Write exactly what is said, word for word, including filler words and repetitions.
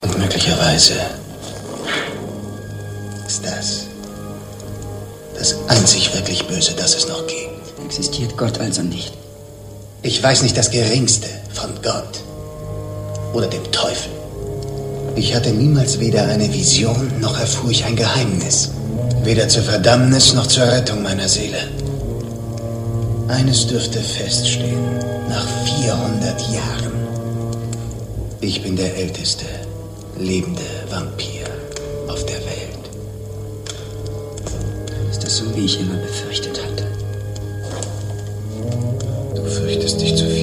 Und möglicherweise ist das das einzig wirklich Böse, das es noch gibt. Existiert Gott also nicht? Ich weiß nicht das Geringste von Gott oder dem Teufel. Ich hatte niemals weder eine Vision, noch erfuhr ich ein Geheimnis. Weder zur Verdammnis, noch zur Rettung meiner Seele. Eines dürfte feststehen, nach vierhundert Jahren. Ich bin der älteste lebende Vampir auf der Welt. Ist das so, wie ich immer befürchtet hatte? Du fürchtest dich zu viel.